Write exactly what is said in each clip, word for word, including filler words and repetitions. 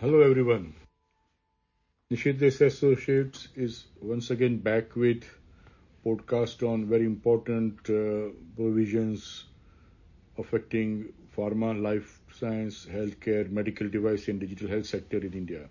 Hello everyone. Nishit Desai Associates is once again back with podcast on very important uh, provisions affecting pharma, life science, healthcare, medical device and digital health sector in India.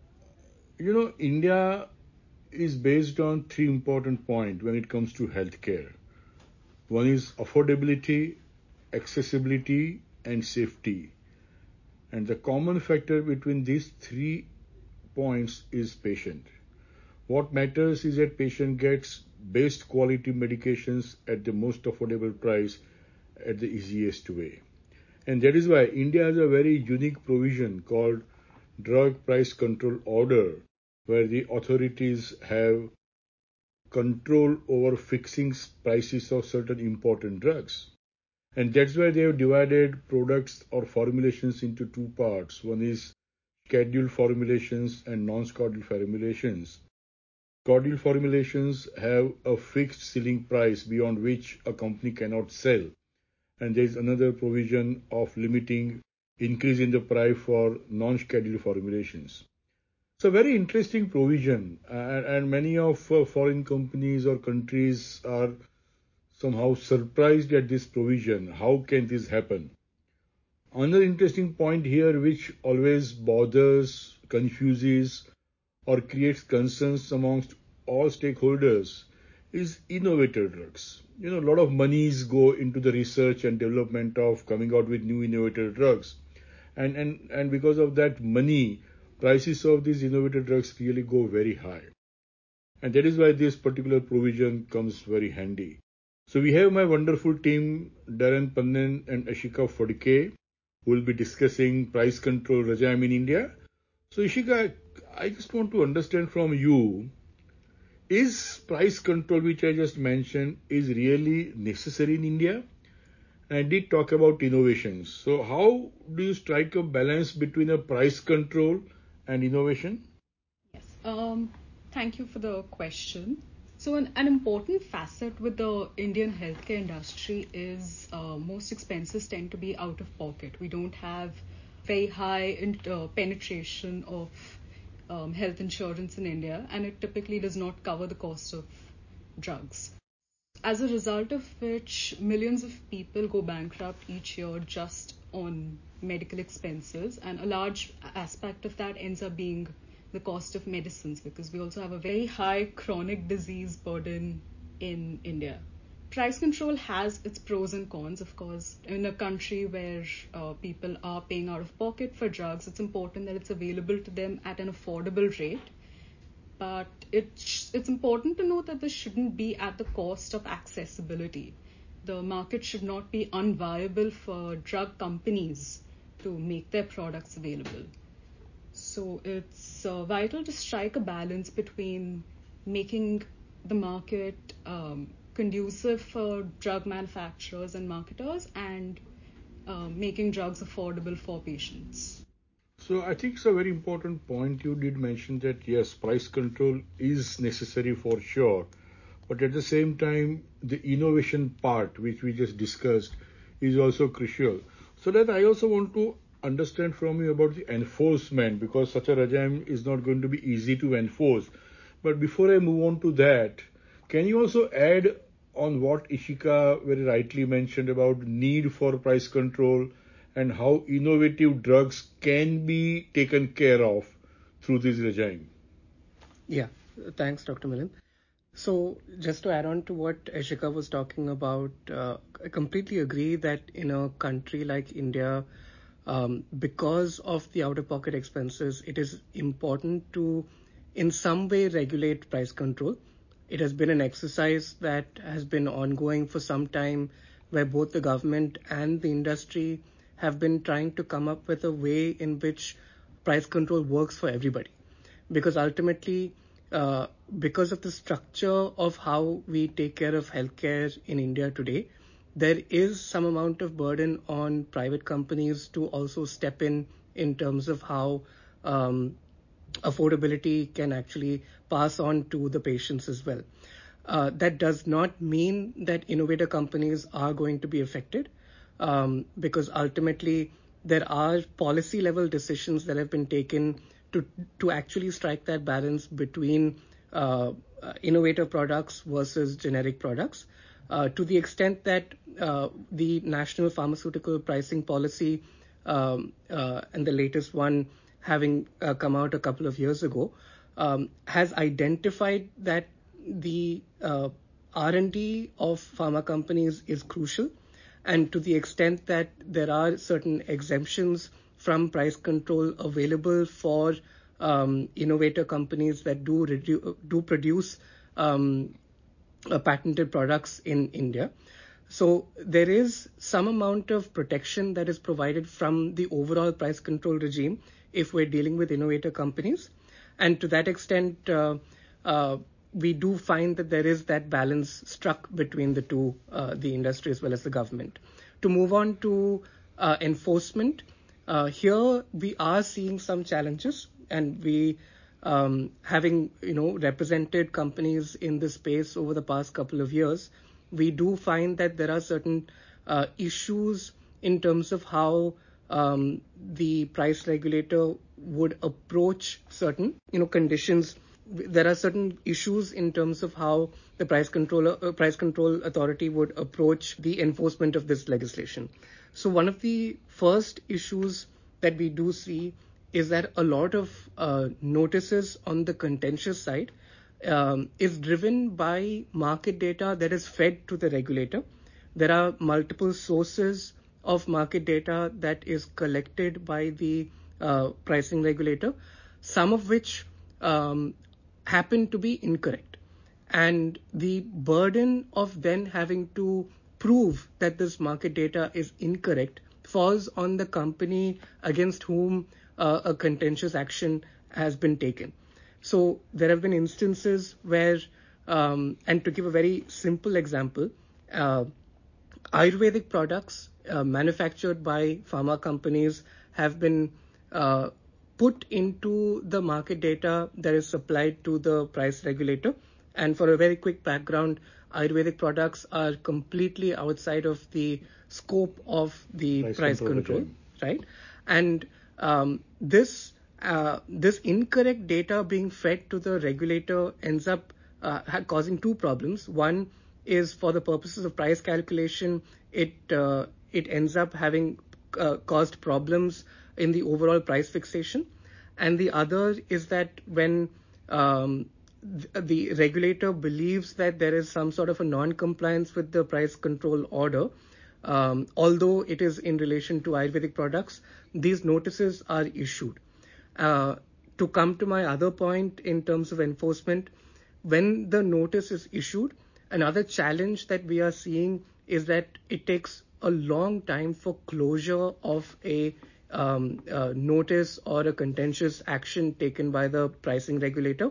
You know, India is based on three important points when it comes to healthcare. One is affordability, accessibility and safety. And the common factor between these three points is patient. What matters is that patient gets best quality medications at the most affordable price at the easiest way. And that is why India has a very unique provision called Drug Price Control Order, where the authorities have control over fixing prices of certain important drugs. And that's why they have divided products or formulations into two parts. One is scheduled formulations and non-scheduled formulations. Scheduled formulations have a fixed ceiling price beyond which a company cannot sell. And there is another provision of limiting increase in the price for non-scheduled formulations. It's a very interesting provision, and, and many of uh, foreign companies or countries are somehow surprised at this provision. How can this happen? Another interesting point here, which always bothers, confuses, or creates concerns amongst all stakeholders, is innovator drugs. You know, a lot of monies go into the research and development of coming out with new innovator drugs. And, and, and because of that money, prices of these innovator drugs really go very high. And that is why this particular provision comes very handy. So we have my wonderful team, Darren Pannan and Ashika Fodike, who will be discussing price control regime in India. So Ishika, I just want to understand from you, is price control, which I just mentioned, is really necessary in India? And I did talk about innovations. So how do you strike a balance between a price control and innovation? Yes. Um, thank you for the question. So, an, an important facet with the Indian healthcare industry is uh, most expenses tend to be out of pocket. We don't have very high in, uh, penetration of um, health insurance in India, and it typically does not cover the cost of drugs. As a result of which, millions of people go bankrupt each year just on medical expenses, and a large aspect of that ends up being the cost of medicines, because we also have a very high chronic disease burden in India. Price control has its pros and cons, of course. In a country where uh, people are paying out of pocket for drugs, it's important that it's available to them at an affordable rate. But it's, it's important to note that this shouldn't be at the cost of accessibility. The market should not be unviable for drug companies to make their products available. So it's uh, vital to strike a balance between making the market um, conducive for drug manufacturers and marketers and uh, making drugs affordable for patients. So I think it's a very important point. You did mention that yes, price control is necessary for sure, but at the same time, the innovation part, which we just discussed, is also crucial. So that I also want to understand from you about the enforcement, because such a regime is not going to be easy to enforce. But before I move on to that, can you also add on what Ishika very rightly mentioned about need for price control and how innovative drugs can be taken care of through this regime? Yeah, thanks, Doctor Milan. So, just to add on to what Ashika was talking about, uh, I completely agree that in a country like India, um, because of the out of pocket expenses, it is important to, in some way, regulate price control. It has been an exercise that has been ongoing for some time, where both the government and the industry have been trying to come up with a way in which price control works for everybody. Because ultimately, uh, because of the structure of how we take care of healthcare in India today, there is some amount of burden on private companies to also step in in terms of how um, affordability can actually pass on to the patients as well. Uh, that does not mean that innovator companies are going to be affected, um, because ultimately there are policy level decisions that have been taken to to actually strike that balance between uh, uh, innovative products versus generic products. Uh, to the extent that uh, the National Pharmaceutical Pricing Policy um, uh, and the latest one having uh, come out a couple of years ago um, has identified that the uh, R and D of pharma companies is crucial, and to the extent that there are certain exemptions from price control available for um, innovator companies that do redu- do produce um, uh, patented products in India. So there is some amount of protection that is provided from the overall price control regime if we're dealing with innovator companies. And to that extent, uh, uh, we do find that there is that balance struck between the two, uh, the industry as well as the government. To move on to uh, enforcement, uh, here we are seeing some challenges, and we um, having you know represented companies in this space over the past couple of years, we do find that there are certain uh, issues in terms of how um, the price regulator would approach certain you know conditions. There are certain issues in terms of how the price controller, uh, price control authority would approach the enforcement of this legislation. So one of the first issues that we do see is that a lot of uh, notices on the contentious side um, is driven by market data that is fed to the regulator. There are multiple sources of market data that is collected by the uh, pricing regulator, some of which um, happen to be incorrect. And the burden of then having to prove that this market data is incorrect falls on the company against whom uh, a contentious action has been taken. So there have been instances where, um, and to give a very simple example, uh, Ayurvedic products uh, manufactured by pharma companies have been uh, put into the market data that is supplied to the price regulator. And for a very quick background, Ayurvedic products are completely outside of the scope of the price, price control, control right? And um, this uh, this incorrect data being fed to the regulator ends up uh, causing two problems. One is, for the purposes of price calculation, it uh, it ends up having uh, caused problems in the overall price fixation, and the other is that when um, the, the regulator believes that there is some sort of a non-compliance with the price control order, um, although it is in relation to Ayurvedic products, these notices are issued. Uh, to come to my other point in terms of enforcement, when the notice is issued, another challenge that we are seeing is that it takes a long time for closure of a um, uh, notice or a contentious action taken by the pricing regulator.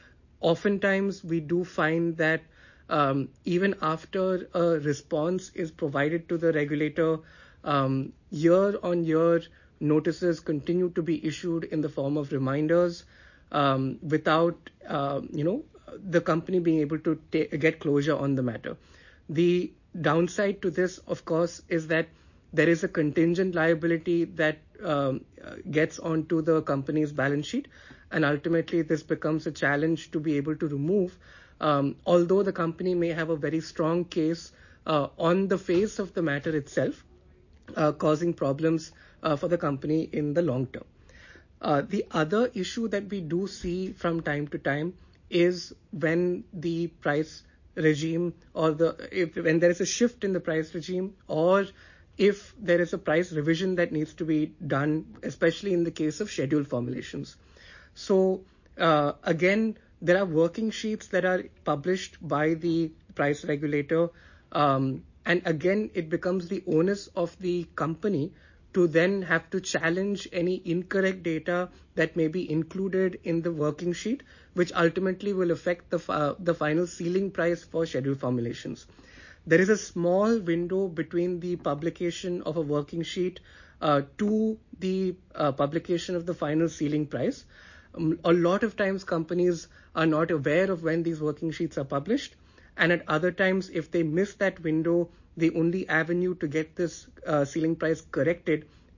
Oftentimes, we do find that um, even after a response is provided to the regulator, um, year on year, notices continue to be issued in the form of reminders um, without, uh, you know, the company being able to ta- get closure on the matter. The downside to this, of course, is that there is a contingent liability that um, gets onto the company's balance sheet, and ultimately this becomes a challenge to be able to remove, um, although the company may have a very strong case uh, on the face of the matter itself, uh, causing problems uh, for the company in the long term. Uh, the other issue that we do see from time to time is when the price regime or the if when there is a shift in the price regime, or if there is a price revision that needs to be done, especially in the case of scheduled formulations. So uh, again, there are working sheets that are published by the price regulator, um, and again, it becomes the onus of the company to then have to challenge any incorrect data that may be included in the working sheet, which ultimately will affect the uh, the final ceiling price for scheduled formulations. There is a small window between the publication of a working sheet uh, to the uh, publication of the final ceiling price. Um, a lot of times companies are not aware of when these working sheets are published, and at other times, if they miss that window, the only avenue to get this uh, ceiling price corrected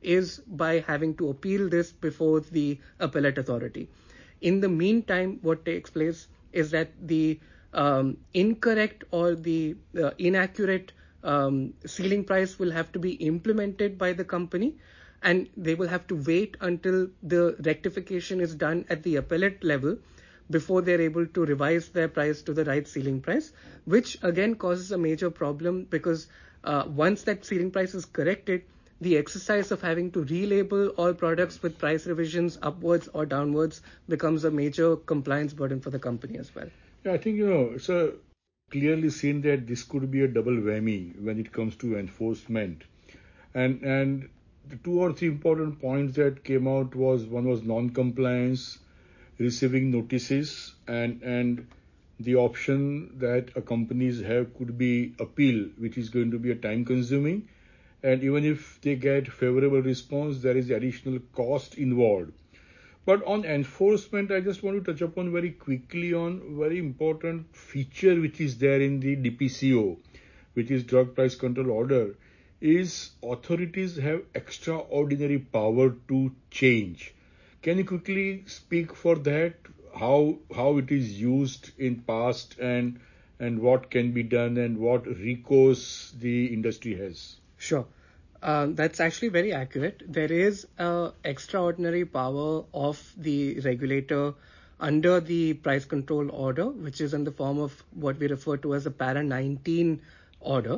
is by having to appeal this before the appellate authority. In the meantime, what takes place is that the um, incorrect or the uh, inaccurate um, ceiling price will have to be implemented by the company, and they will have to wait until the rectification is done at the appellate level before they're able to revise their price to the right ceiling price, which again causes a major problem because uh, once that ceiling price is corrected, the exercise of having to relabel all products with price revisions upwards or downwards becomes a major compliance burden for the company as well. Yeah, I think, you know, it's a clearly seen that this could be a double whammy when it comes to enforcement. And and the two or three important points that came out was one was non-compliance, receiving notices, and and the option that a companies have could be appeal, which is going to be a time consuming, and even if they get favorable response, there is additional cost involved. But on enforcement, I just want to touch upon very quickly on very important feature which is there in the D P C O, which is Drug Price Control Order, is authorities have extraordinary power to change. Can you quickly speak for that? How how it is used in past and and what can be done and what recourse the industry has? Sure. Um, that's actually very accurate. There is a extraordinary power of the regulator under the price control order, which is in the form of what we refer to as a para nineteen order.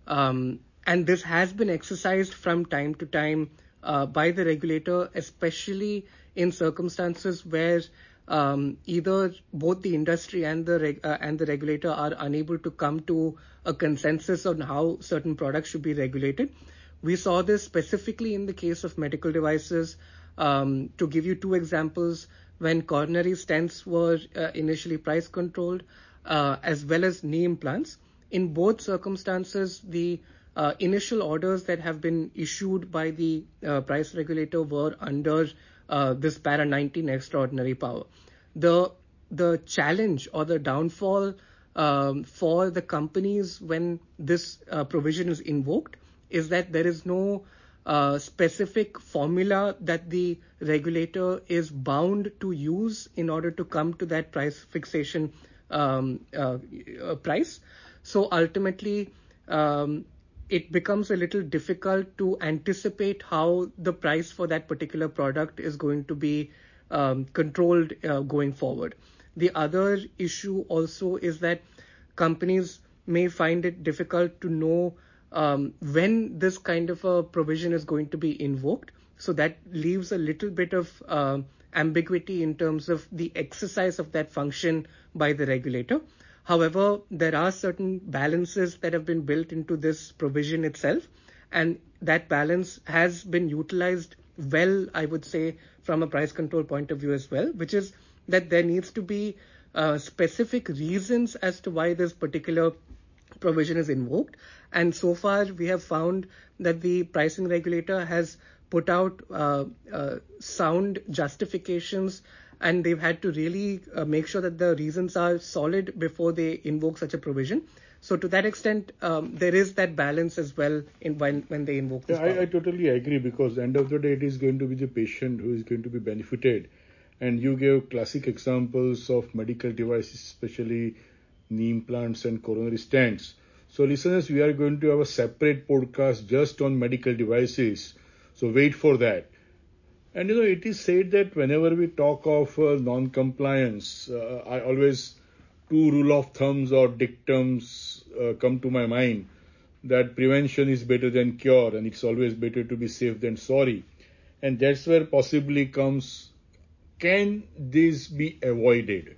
Um, and this has been exercised from time to time uh, by the regulator, especially in circumstances where um, either both the industry and the reg- uh, and the regulator are unable to come to a consensus on how certain products should be regulated. We saw this specifically in the case of medical devices. Um, to give you two examples, when coronary stents were uh, initially price controlled, uh, as well as knee implants, in both circumstances, the uh, initial orders that have been issued by the uh, price regulator were under uh, this para nineteen extraordinary power. The the challenge or the downfall um, for the companies when this uh, provision is invoked is that there is no uh, specific formula that the regulator is bound to use in order to come to that price fixation um, uh, uh, price. So ultimately, um, it becomes a little difficult to anticipate how the price for that particular product is going to be um, controlled uh, going forward. The other issue also is that companies may find it difficult to know um, when this kind of a provision is going to be invoked. So that leaves a little bit of uh, ambiguity in terms of the exercise of that function by the regulator. However, there are certain balances that have been built into this provision itself, and that balance has been utilized well, I would say, from a price control point of view as well, which is that there needs to be uh, specific reasons as to why this particular provision is invoked. And so far, we have found that the pricing regulator has put out uh, uh, sound justifications, and they've had to really uh, make sure that the reasons are solid before they invoke such a provision. So to that extent, um, there is that balance as well in when, when they invoke this Yeah, I, power. I totally agree because end of the day it is going to be the patient who is going to be benefited. And you gave classic examples of medical devices, especially knee implants and coronary stents. So listeners, we are going to have a separate podcast just on medical devices. So wait for that. And you know, it is said that whenever we talk of uh, non-compliance, uh, I always two rule of thumbs or dictums uh, come to my mind, that prevention is better than cure, and it's always better to be safe than sorry. And that's where possibly comes, can this be avoided?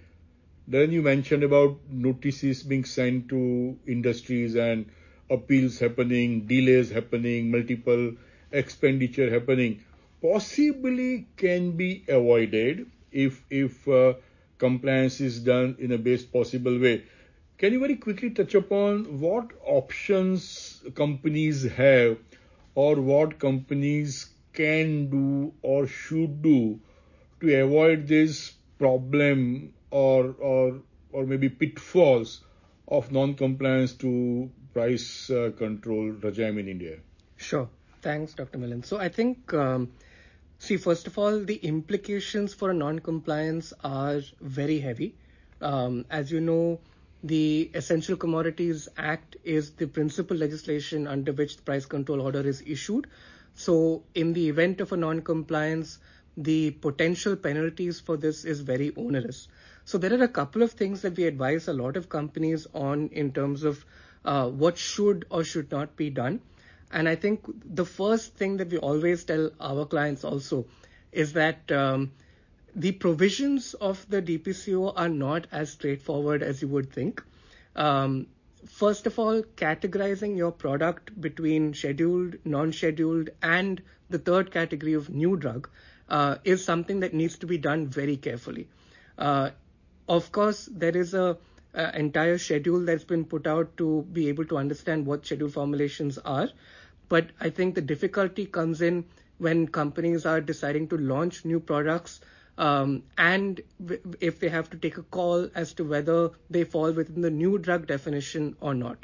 Then you mentioned about notices being sent to industries and appeals happening, delays happening, multiple expenditure happening. Possibly can be avoided if if uh, compliance is done in a best possible way. Can you very quickly touch upon what options companies have or what companies can do or should do to avoid this problem or or or maybe pitfalls of non-compliance to price uh, control regime in India? Sure. Thanks, Doctor Milan. So I think, um, see, first of all, the implications for a non-compliance are very heavy. Um, as you know, the Essential Commodities Act is the principal legislation under which the price control order is issued. So in the event of a non-compliance, the potential penalties for this is very onerous. So there are a couple of things that we advise a lot of companies on in terms of uh, what should or should not be done. And I think the first thing that we always tell our clients also is that um, the provisions of the D P C O are not as straightforward as you would think. Um, first of all, categorizing your product between scheduled, non-scheduled, and the third category of new drug uh, is something that needs to be done very carefully. Uh, of course, there is a, a entire schedule that's been put out to be able to understand what schedule formulations are. But I think the difficulty comes in when companies are deciding to launch new products um, and w- if they have to take a call as to whether they fall within the new drug definition or not.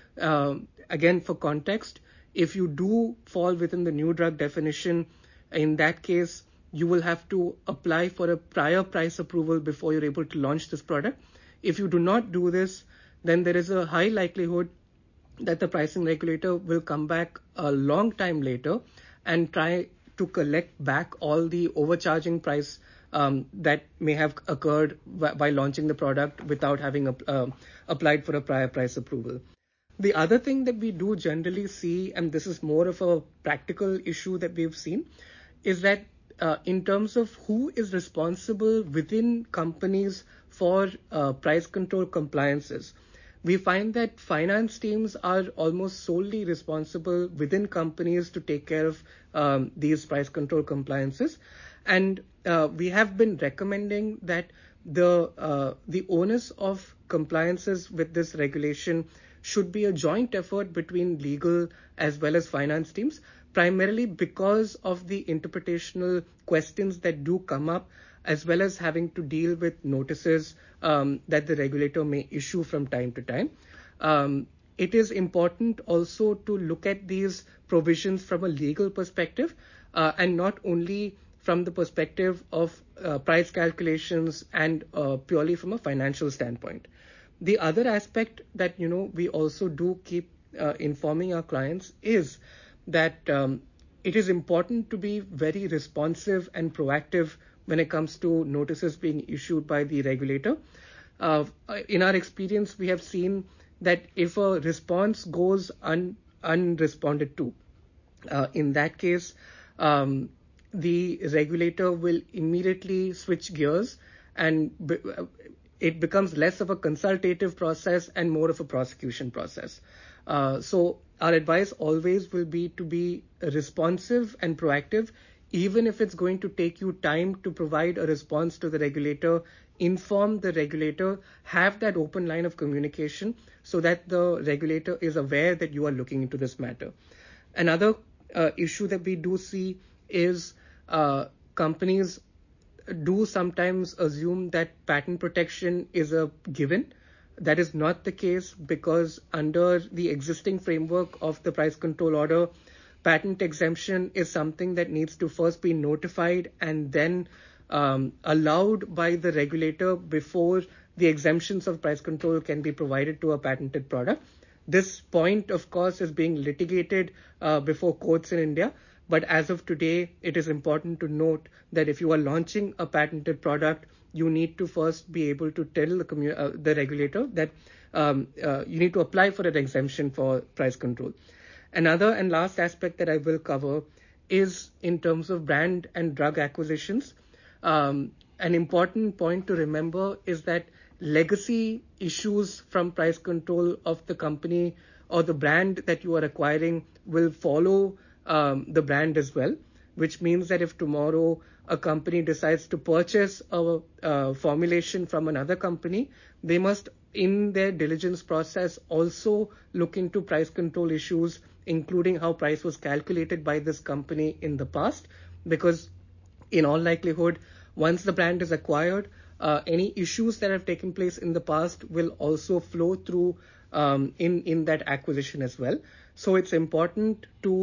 Um, again, for context, if you do fall within the new drug definition, in that case, you will have to apply for a prior price approval before you're able to launch this product. If you do not do this, then there is a high likelihood that the pricing regulator will come back a long time later and try to collect back all the overcharging price um, that may have occurred by launching the product without having a, uh, applied for a prior price approval. The other thing that we do generally see, and this is more of a practical issue that we've seen, is that uh, in terms of who is responsible within companies for uh, price control compliances, we find that finance teams are almost solely responsible within companies to take care of um, these price control compliances. And uh, we have been recommending that the uh, the onus of compliances with this regulation should be a joint effort between legal as well as finance teams, primarily because of the interpretational questions that do come up, as well as having to deal with notices um, that the regulator may issue from time to time. Um, it is important also to look at these provisions from a legal perspective uh, and not only from the perspective of uh, price calculations and uh, purely from a financial standpoint. The other aspect that, you know, we also do keep uh, informing our clients is that um, it is important to be very responsive and proactive when it comes to notices being issued by the regulator. Uh, in our experience, we have seen that if a response goes un, unresponded to, uh, in that case, um, the regulator will immediately switch gears and be, it becomes less of a consultative process and more of a prosecution process. Uh, so our advice always will be to be responsive and proactive, even if it's going to take you time to provide a response to the regulator, inform the regulator, have that open line of communication so that the regulator is aware that you are looking into this matter. Another uh, issue that we do see is uh, companies do sometimes assume that patent protection is a given. That is not the case, because under the existing framework of the price control order, patent exemption is something that needs to first be notified and then um, allowed by the regulator before the exemptions of price control can be provided to a patented product. This point, of course, is being litigated uh, before courts in India. But as of today, it is important to note that if you are launching a patented product, you need to first be able to tell the, commu- uh, the regulator that um, uh, you need to apply for an exemption for price control. Another and last aspect that I will cover is in terms of brand and drug acquisitions. Um, an important point to remember is that legacy issues from price control of the company or the brand that you are acquiring will follow um, the brand as well, which means that if tomorrow a company decides to purchase a, a formulation from another company, they must, in their diligence process, also look into price control issues, including how price was calculated by this company in the past, because in all likelihood, once the brand is acquired, uh, any issues that have taken place in the past will also flow through um, in, in that acquisition as well. So it's important to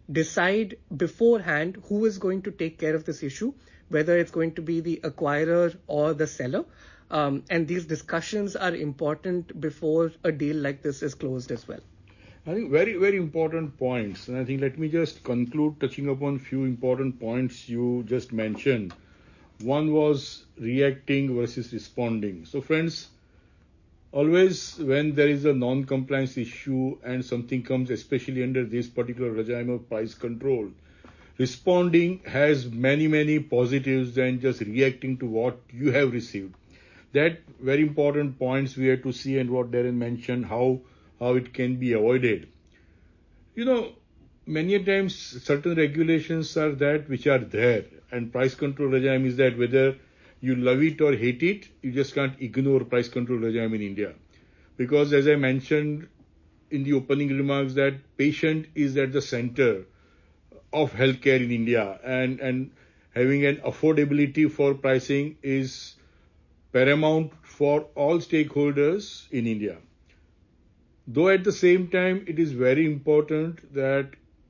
decide beforehand who is going to take care of this issue, whether it's going to be the acquirer or the seller. Um, and these discussions are important before a deal like this is closed as well. I think very, very important points. And I think let me just conclude touching upon few important points you just mentioned. One was reacting versus responding. So friends, always when there is a non-compliance issue and something comes, especially under this particular regime of price control, responding has many, many positives than just reacting to what you have received. That very important points we have to see, and what Darren mentioned, how how it can be avoided. You know, many times certain regulations are that which are there, and price control regime is that whether you love it or hate it, you just can't ignore price control regime in India. Because as I mentioned in the opening remarks, that patient is at the center of healthcare in India, and, and having an affordability for pricing is paramount for all stakeholders in India. Though at the same time, it is very important that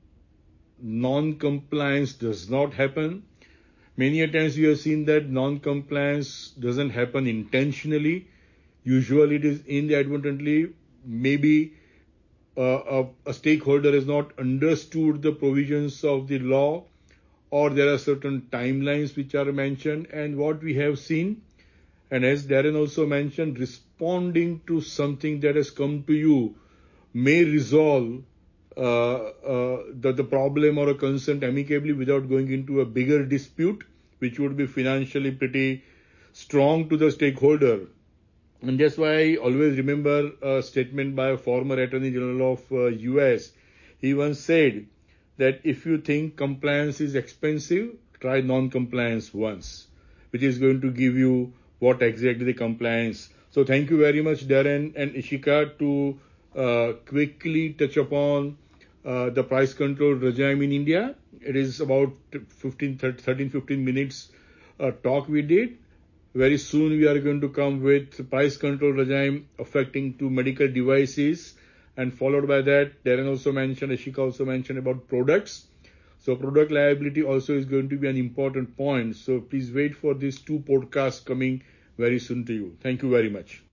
non-compliance does not happen. Many a times we have seen that non-compliance doesn't happen intentionally. Usually it is inadvertently. Maybe uh, a, a stakeholder has not understood the provisions of the law, or there are certain timelines which are mentioned. And what we have seen, and as Darren also mentioned, responding to something that has come to you may resolve uh, uh, the, the problem or a concern amicably without going into a bigger dispute, which would be financially pretty strong to the stakeholder. And that's why I always remember a statement by a former Attorney General of uh, U S. He once said that if you think compliance is expensive, try non-compliance once, which is going to give you what exactly the compliance. So thank you very much, Darren and Ishika, to uh, quickly touch upon uh, the price control regime in India. It is about fifteen, thirteen, fifteen minutes uh, talk we did. Very soon we are going to come with price control regime affecting to medical devices, and followed by that, Darren also mentioned, Ishika also mentioned about products. So product liability also is going to be an important point. So please wait for these two podcasts coming very soon to you. Thank you very much.